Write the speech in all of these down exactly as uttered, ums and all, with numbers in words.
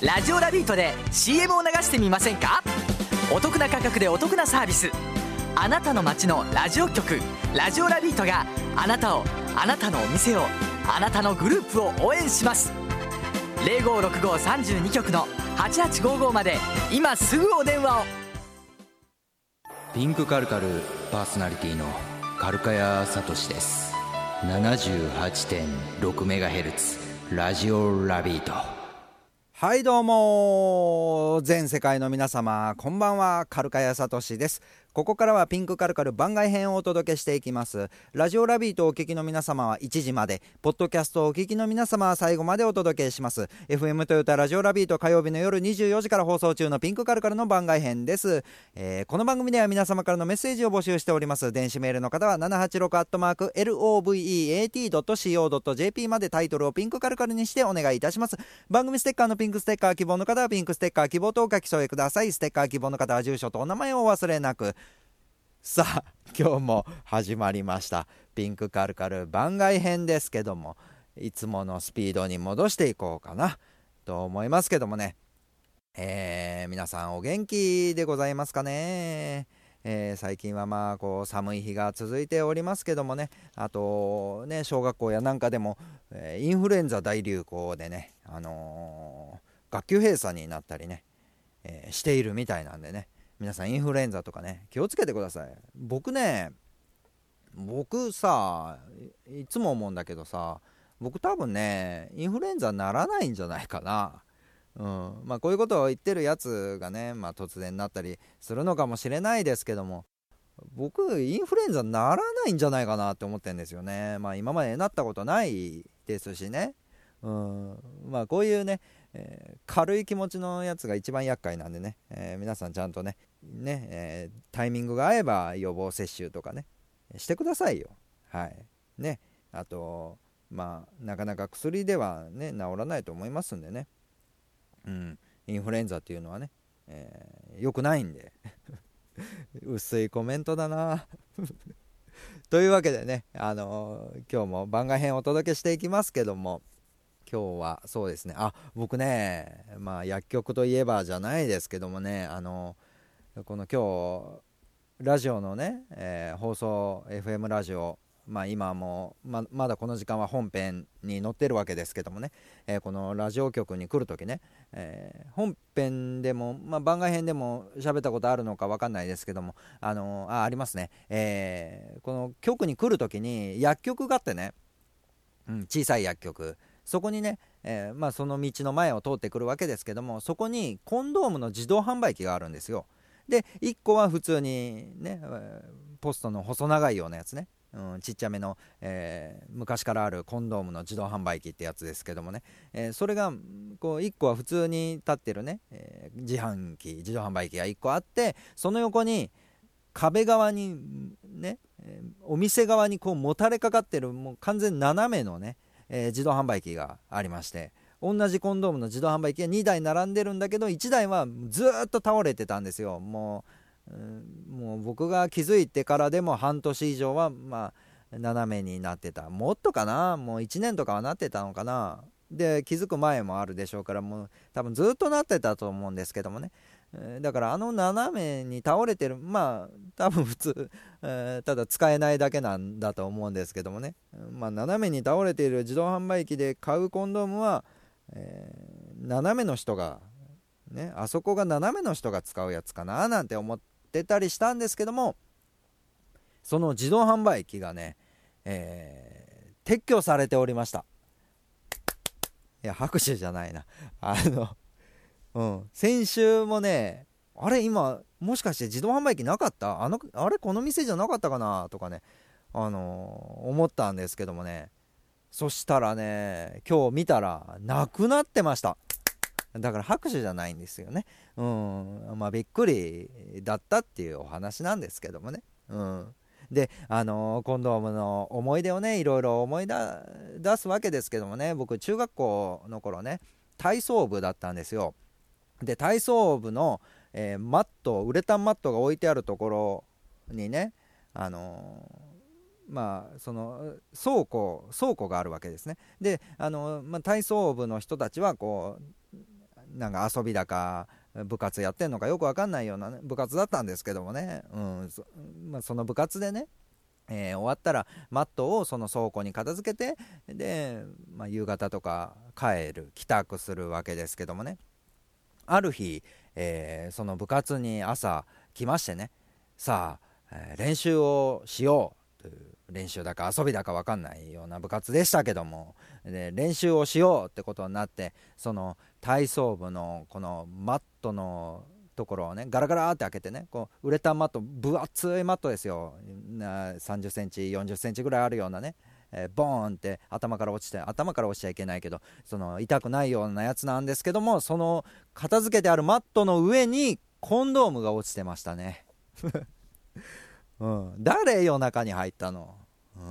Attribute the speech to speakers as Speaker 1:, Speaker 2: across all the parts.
Speaker 1: ラジオラビートで シーエム を流してみませんか？お得な価格でお得なサービス。あなたの街のラジオ局ラジオラビートがあなたを、あなたのお店を、あなたのグループを応援します。 ゼロごろくごさんに局のはちはちごごまで今すぐお電話を。
Speaker 2: ピンクカルカルパーソナリティのカルカヤサトシです。 ななじゅうはちてんろくメガヘルツ ラジオラビート。
Speaker 3: はいどうも、全世界の皆様こんばんは、カルカヤサトシです。ここからはピンクカルカル番外編をお届けしていきます。ラジオラビートをお聞きの皆様はいちじまで、ポッドキャストをお聞きの皆様は最後までお届けします。 エフエム トヨタラジオラビート、火曜日の夜にじゅうよじから放送中のピンクカルカルの番外編です。えー、この番組では皆様からのメッセージを募集しております。電子メールの方は ななはちろく アットマーク ロベート ドット シーオー ドット ジェーピー までタイトルをピンクカルカルにしてお願いいたします。番組ステッカーのピンクステッカー希望の方はピンクステッカー希望とお書き添えください。ステッカー希望の方は住所とお名前をお忘れなく。さあ今日も始まりましたピンクカルカル番外編ですけども、いつものスピードに戻していこうかなと思いますけどもね、えー、皆さんお元気でございますかね。えー、最近はまあこう寒い日が続いておりますけどもね、あとね小学校やなんかでも、えー、インフルエンザ大流行でね、あのー、学級閉鎖になったりね、えー、しているみたいなんでね、皆さんインフルエンザとかね気をつけてください。僕ね僕さいつも思うんだけどさ、僕多分ねインフルエンザにならないんじゃないかな。うん、まあこういうことを言ってるやつがね、まあ、突然なったりするのかもしれないですけども、僕インフルエンザにならないんじゃないかなって思ってるんですよね。まあ今までなったことないですしね、うん、まあこういうね、えー、軽い気持ちのやつが一番厄介なんでね、えー、皆さんちゃんとねね、えー、タイミングが合えば予防接種とかねしてくださいよ。はいね、あとまあなかなか薬ではね治らないと思いますんでね、うん、インフルエンザっていうのはね、えー、よくないんで薄いコメントだなというわけでね、あのー、今日も番外編をお届けしていきますけども、今日はそうですね、あ僕ねまあ薬局といえばじゃないですけどもね、あのこの今日ラジオのね、えー、放送 エフエム ラジオ、まあ今も ま, まだこの時間は本編に載ってるわけですけどもね、えー、このラジオ局に来るときね、えー、本編でも、まあ、番外編でも喋ったことあるのか分かんないですけども、あのー、あ, ありますね、えー、この局に来るときに薬局があってね、うん、小さい薬局、そこにね、えーまあ、その道の前を通ってくるわけですけども、そこにコンドームの自動販売機があるんですよ。でいっこは普通にねポストの細長いようなやつね、うん、ちっちゃめの、えー、昔からあるコンドームの自動販売機ってやつですけどもね、えー、それがこういっこは普通に立ってるね、えー、自販機自動販売機がいっこあって、その横に壁側にね、えー、お店側にこうもたれかかってるもう完全斜めのね、えー、自動販売機がありまして、同じコンドームの自動販売機がにだい並んでるんだけど、いちだいはずっと倒れてたんですよ。もう、うん、もう僕が気づいてからでも半年以上はまあ斜めになってた、もっとかな、もういちねんとかはなってたのかな。で気づく前もあるでしょうから、もう多分ずっとなってたと思うんですけどもね、えー、だからあの斜めに倒れてる、まあ多分普通、えー、ただ使えないだけなんだと思うんですけどもね、まあ斜めに倒れている自動販売機で買うコンドームは、えー、斜めの人がね、あそこが斜めの人が使うやつかななんて思ってたりしたんですけども、その自動販売機がね、えー、撤去されておりました。いや拍手じゃないな、あの、うん、先週もね、あれ今もしかして自動販売機なかった、あのあれこの店じゃなかったかなとかね、あのー、思ったんですけどもね、そしたらね今日見たらなくなってました。だから拍手じゃないんですよね。うん、まあびっくりだったっていうお話なんですけどもね。うん、であのー、コンドームの思い出をねいろいろ思い出すわけですけどもね、僕中学校の頃ね体操部だったんですよ。で体操部の、えー、マットウレタンマットが置いてあるところにね、あのー、まあその倉庫倉庫があるわけですね。であのー、まあ、体操部の人たちはこうなんか遊びだか部活やってんのかよくわかんないような、ね、部活だったんですけどもね、うんそまあ、その部活でね、えー、終わったらマットをその倉庫に片付けて、で、まあ、夕方とか帰る帰宅するわけですけどもね、ある日、えー、その部活に朝来ましてね、さあ、えー、練習をしようという、練習だか遊びだか分かんないような部活でしたけども、で練習をしようってことになって、その体操部のこのマットのところをねガラガラって開けてね、こうウレタンマット、分厚いマットですよ、さんじゅっセンチよんじゅっセンチぐらいあるようなね、えー、ボーンって頭から落ちて、頭から落ちちゃいけないけど、その痛くないようなやつなんですけども、その片付けてあるマットの上にコンドームが落ちてましたね、うん、誰夜中に入ったの、うん、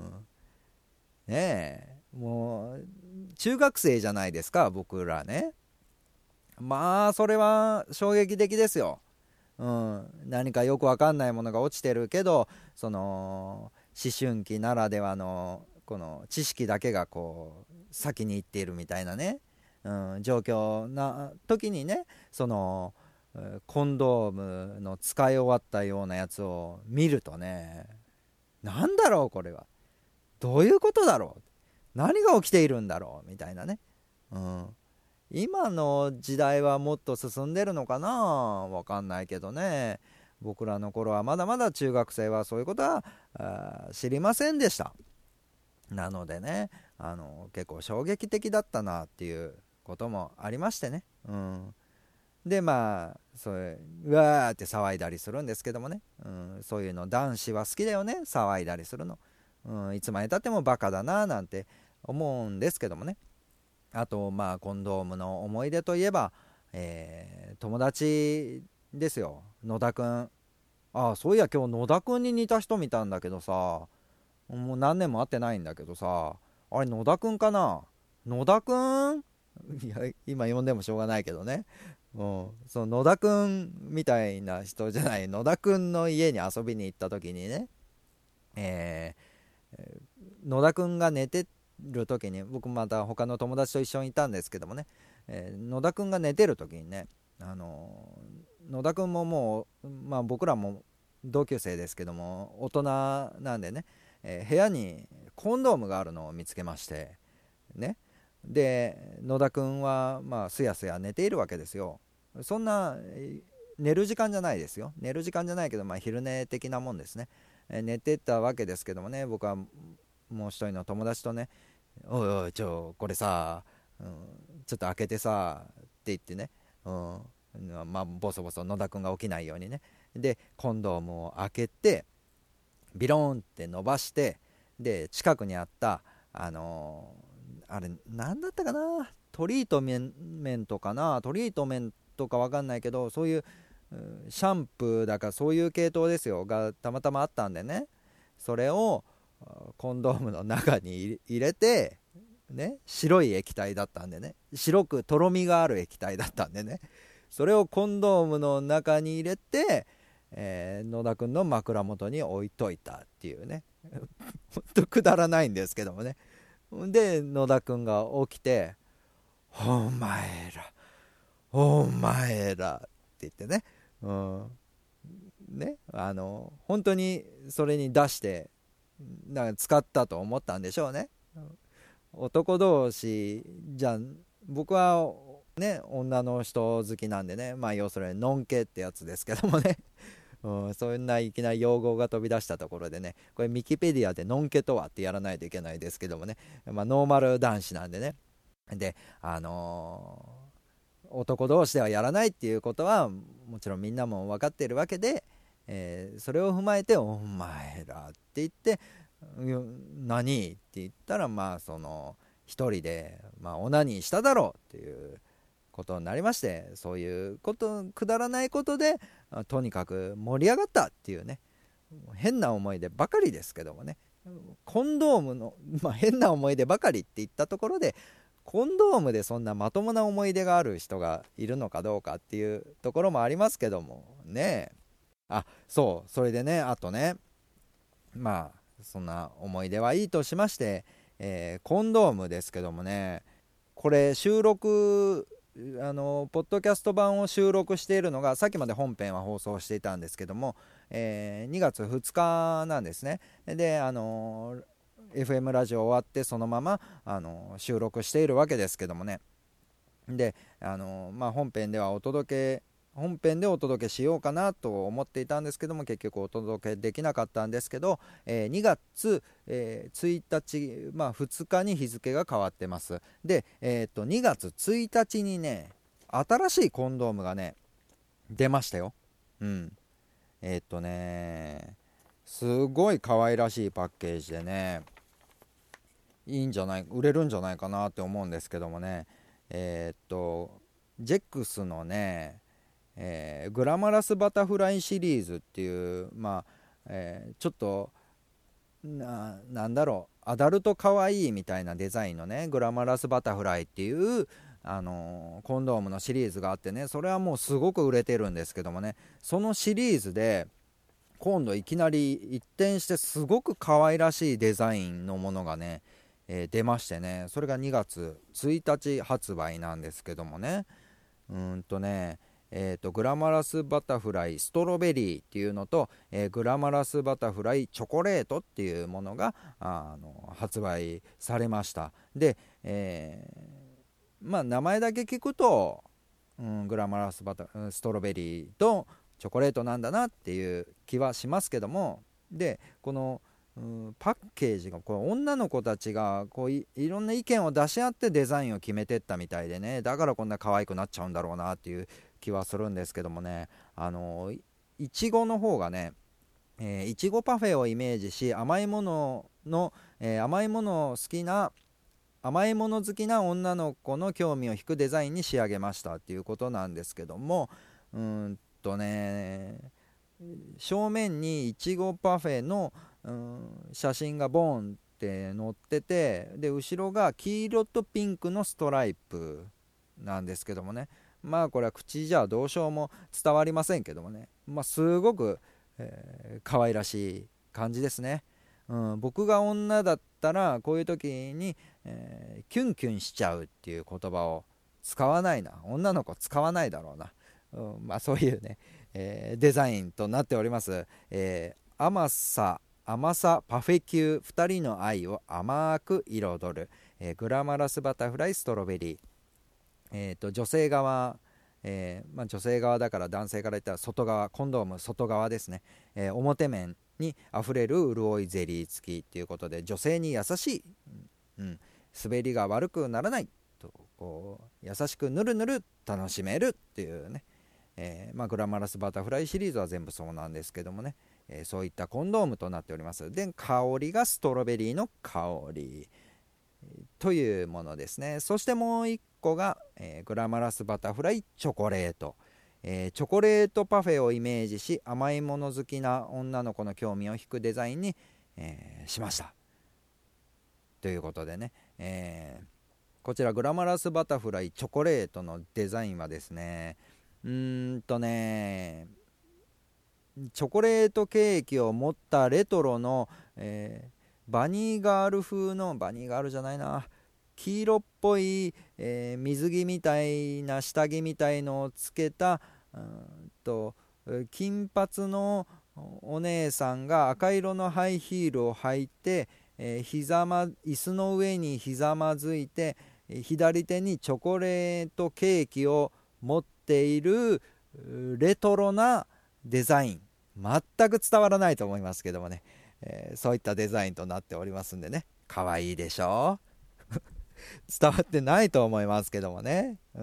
Speaker 3: ねえ、もう中学生じゃないですか僕らね。まあそれは衝撃的ですよ、うん、何かよくわかんないものが落ちてるけど、その思春期ならではのこの知識だけがこう先に行っているみたいなね、うん、状況な時にね、そのコンドームの使い終わったようなやつを見るとね、なんだろうこれは、どういうことだろう、何が起きているんだろうみたいなね、うん、今の時代はもっと進んでるのかな、わかんないけどね、僕らの頃はまだまだ中学生はそういうことは知りませんでした。なのでね、あの結構衝撃的だったなっていうこともありましてね、うん、でまあそれうわーって騒いだりするんですけどもね、うん、そういうの男子は好きだよね、騒いだりするの、うん、いつまでたってもバカだななんて思うんですけどもね。あとまあコンドームの思い出といえば、えー、友達ですよ、野田くん。ああ、そういや今日野田くんに似た人見たんだけどさ、もう何年も会ってないんだけどさ、あれ野田くんかな、野田くんいや今呼んでもしょうがないけどね、うん、その野田くんみたいな人じゃない野田くんの家に遊びに行った時にね、えー、野田くんが寝てる時に、僕また他の友達と一緒にいたんですけどもね、えー、野田くんが寝てる時にね、あのー、野田くんももう、まあ、僕らも同級生ですけども大人なんでね、えー、部屋にコンドームがあるのを見つけましてね、で野田くんはまあすやすや寝ているわけですよ。そんな寝る時間じゃないですよ、寝る時間じゃないけど、まあ昼寝的なもんですね、えー、寝てたわけですけどもね、僕はもう一人の友達とね、おいおいちょこれさ、うん、ちょっと開けてさって言ってね、うん、まあボソボソ野田くんが起きないようにね、でコンドームを開けてビローンって伸ばして、で近くにあったあのー、あれなんだったかな、トリートメントかな、トリートメントか分かんないけど、そういうシャンプーだかそういう系統ですよがたまたまあったんでね、それをコンドームの中に入れてね、白い液体だったんでね、白くとろみがある液体だったんでね、それをコンドームの中に入れて、えー、野田くんの枕元に置いといたっていうねほんとくだらないんですけどもね。で野田くんが起きて、お前らお前らって言ってね、うん、ね、あの本当にそれに出してなんか使ったと思ったんでしょうね。男同士じゃん、僕はね女の人好きなんでね、まあ要するにノンケってやつですけどもね、うん、そんないきなり用語が飛び出したところでね、これミキペディアでノンケとはってやらないといけないですけどもね、まあノーマル男子なんでね、であのー、男同士ではやらないっていうことはもちろんみんなも分かっているわけで、えー、それを踏まえてお前らって言って、何って言ったら、まあその一人で、まあ、オナニーしただろうっていうことになりまして、そういうことくだらないことでとにかく盛り上がったっていうね、変な思い出ばかりですけどもね、コンドームの、まあ、変な思い出ばかりって言ったところで、コンドームでそんなまともな思い出がある人がいるのかどうかっていうところもありますけどもね。あ、そう、それでね、あとね、まあそんな思い出はいいとしまして、えー、コンドームですけどもね、これ収録あのポッドキャスト版を収録しているのが、さっきまで本編は放送していたんですけども、えー、にがつふつかなんですね。で、あの エフエム ラジオ終わってそのまま、あの収録しているわけですけどもね。で、あのまあ、本編ではお届け本編でお届けしようかなと思っていたんですけども、結局お届けできなかったんですけど、えー、にがつ、えー、ついたち、まあ、ふつかに日付が変わってます。で、えー、とにがつついたちにね、新しいコンドームがね出ましたよ。うんえっ、とねすごい可愛らしいパッケージでね、いいんじゃない売れるんじゃないかなって思うんですけどもね。えっ、とジェックスのねえー、グラマラスバタフライシリーズっていう、まあえー、ちょっと な, なんだろうアダルトかわいいみたいなデザインのね、グラマラスバタフライっていう、あのーコンドームのシリーズがあってね、それはもうすごく売れてるんですけどもね、そのシリーズで今度いきなり一転してすごく可愛らしいデザインのものがね、えー、出ましてね、それがにがつついたち発売なんですけどもね、うーんとねえー、とグラマラスバタフライストロベリーっていうのと、えー、グラマラスバタフライチョコレートっていうものがあの発売されました。で、えー、まあ名前だけ聞くと、うん、グラマラスバタストロベリーとチョコレートなんだなっていう気はしますけども、でこのうん、パッケージがこれ女の子たちがこう い, いろんな意見を出し合ってデザインを決めてったみたいでね、だからこんな可愛くなっちゃうんだろうなっていう気はするんですけどもね、あのいちごの方がね、えー、いちごパフェをイメージし、甘いものの、えー、甘いもの好きな甘いもの好きな女の子の興味を引くデザインに仕上げましたっていうことなんですけども、うーんとね正面にいちごパフェのうん写真がボーンって載ってて、で後ろが黄色とピンクのストライプなんですけどもね、まあこれは口じゃどうしようも伝わりませんけどもね、まあすごく、えー、可愛らしい感じですね。うん、僕が女だったらこういう時に、えー、キュンキュンしちゃうっていう言葉を使わないな、女の子使わないだろうな、うん、まあそういうね、えー、デザインとなっております。えー、甘さ甘さパフェ級ふたりの愛を甘く彩る、えー、グラマラスバタフライストロベリー、えー、と女性側、えーまあ、女性側だから男性から言ったら外側、コンドーム外側ですね、えー、表面にあふれる潤いゼリー付きということで、女性に優しい、うん、滑りが悪くならないと、こう優しくぬるぬる楽しめるっていうね、えーまあ、グラマラスバタフライシリーズは全部そうなんですけどもね、えー、そういったコンドームとなっております。で香りがストロベリーの香りというものですね。そしてもう一個が、えー、グラマラスバタフライチョコレート、えー、チョコレートパフェをイメージし、甘いもの好きな女の子の興味を引くデザインに、えー、しましたということでね、えー、こちらグラマラスバタフライチョコレートのデザインはですね、うーんとねチョコレートケーキを持ったレトロの、えーバニーガール風のバニーガールじゃないな黄色っぽい、えー、水着みたいな下着みたいのをつけたうんと金髪のお姉さんが赤色のハイヒールを履いて、えー、ひざま椅子の上にひざまずいて、左手にチョコレートケーキを持っているレトロなデザイン、全く伝わらないと思いますけどもね、えー、そういったデザインとなっておりますんでね、可愛いでしょ伝わってないと思いますけどもね、うん、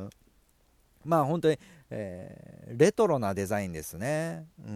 Speaker 3: まあ本当に、えー、レトロなデザインですね、うん、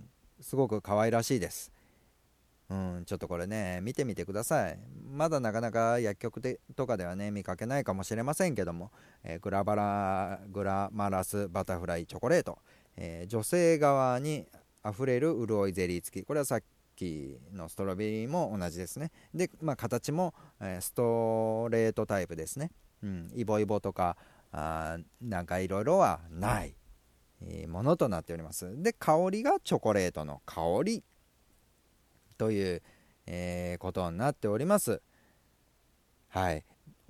Speaker 3: すごく可愛らしいです、うん、ちょっとこれね見てみてください。まだなかなか薬局でとかではね見かけないかもしれませんけども、えー、グラバラグラマラスバタフライチョコレート、えー、女性側にあふれる潤いゼリー付き、これはさっきのストロベリーも同じですね。で、まあ、形も、えー、ストレートタイプですね、うん、イボイボとかあなんかいろいろはない、えー、ものとなっております。で香りがチョコレートの香りという、えー、ことになっております。はい、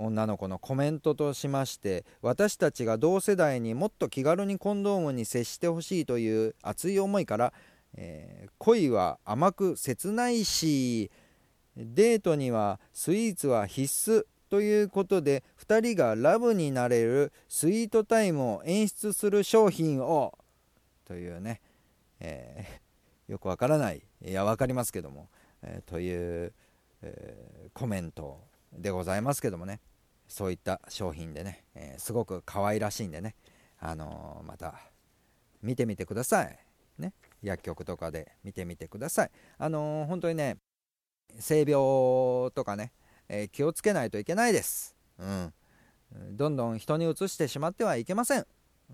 Speaker 3: 女の子のコメントとしまして、私たちが同世代にもっと気軽にコンドームに接してほしいという熱い思いから、えー、恋は甘く切ないし、デートにはスイーツは必須ということで、ふたりがラブになれるスイートタイムを演出する商品をというね、えー、よくわからない、いやわかりますけども、えー、という、えー、コメントでございますけどもね、そういった商品でね、えー、すごく可愛らしいんでね、あのー、また見てみてくださいね。薬局とかで見てみてください。あのー、本当にね、性病とかね、えー、気をつけないといけないです、うん、どんどん人にうつしてしまってはいけません、うん、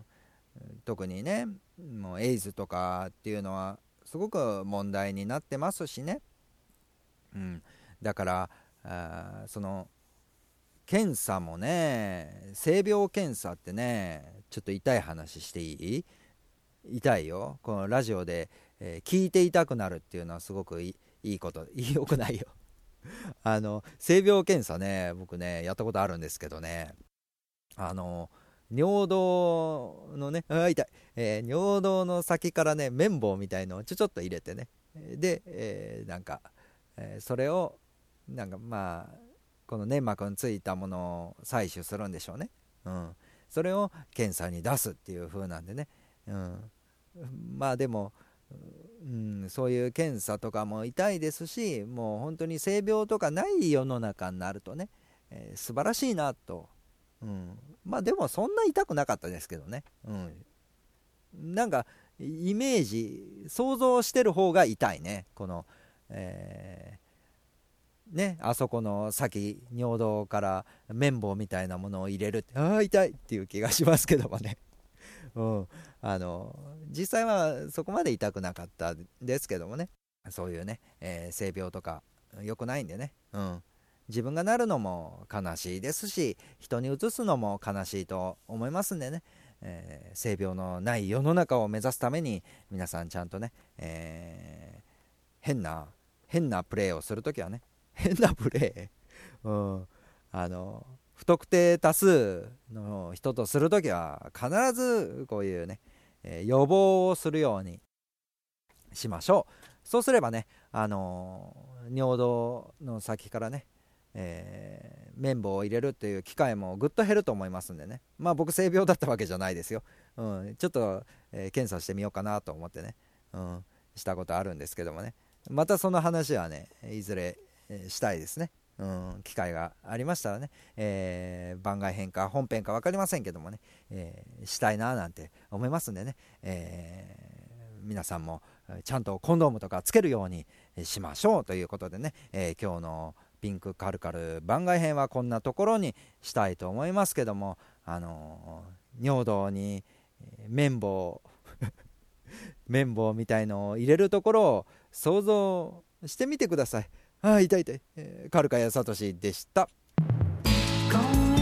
Speaker 3: 特にね、もうエイズとかっていうのはすごく問題になってますしね、うん、だからあその検査もね、性病検査ってね、ちょっと痛い話していい？痛いよ。このラジオで、えー、聞いて痛くなるっていうのはすごくいいいいこと、よくないよあの性病検査ね、僕ねやったことあるんですけどね、あの尿道のね、あ痛い、えー、尿道の先からね綿棒みたいのをちょちょっと入れてね、で、えー、なんか、えー、それをなんかまあこの粘膜についたものを採取するんでしょうね、うん、それを検査に出すっていう風なんでね、うん、まあでもうん、そういう検査とかも痛いですし、もう本当に性病とかない世の中になるとね、えー、素晴らしいなと、うん、まあでもそんな痛くなかったですけどね、うん、なんかイメージ想像してる方が痛いね、この、えー、ね、あそこの先尿道から綿棒みたいなものを入れるって、ああ痛いっていう気がしますけどもねうん、あの実際はそこまで痛くなかったですけどもね、そういうね、えー、性病とか良くないんでね、うん、自分がなるのも悲しいですし、人にうつすのも悲しいと思いますんでね、えー、性病のない世の中を目指すために皆さんちゃんとね、えー、変な変なプレーをするときはね、変なプレー、うん、あの不特定多数の人とするときは必ずこういうね、えー、予防をするようにしましょう。そうすればね、あのー、尿道の先からね、えー、綿棒を入れるっていう機会もぐっと減ると思いますんでね、まあ僕性病だったわけじゃないですよ、うん、ちょっと、えー、検査してみようかなと思ってね、うん、したことあるんですけどもね、またその話はねいずれ、えー、したいですね。うん、機会がありましたらね、えー、番外編か本編か分かりませんけどもね、えー、したいななんて思いますんでね、えー、皆さんもちゃんとコンドームとかつけるようにしましょうということでね、えー、今日のピンクカルカル番外編はこんなところにしたいと思いますけども、あのー、尿道に綿棒綿棒みたいのを入れるところを想像してみてください。あー痛い痛い、えー、カルカヤサトシでした。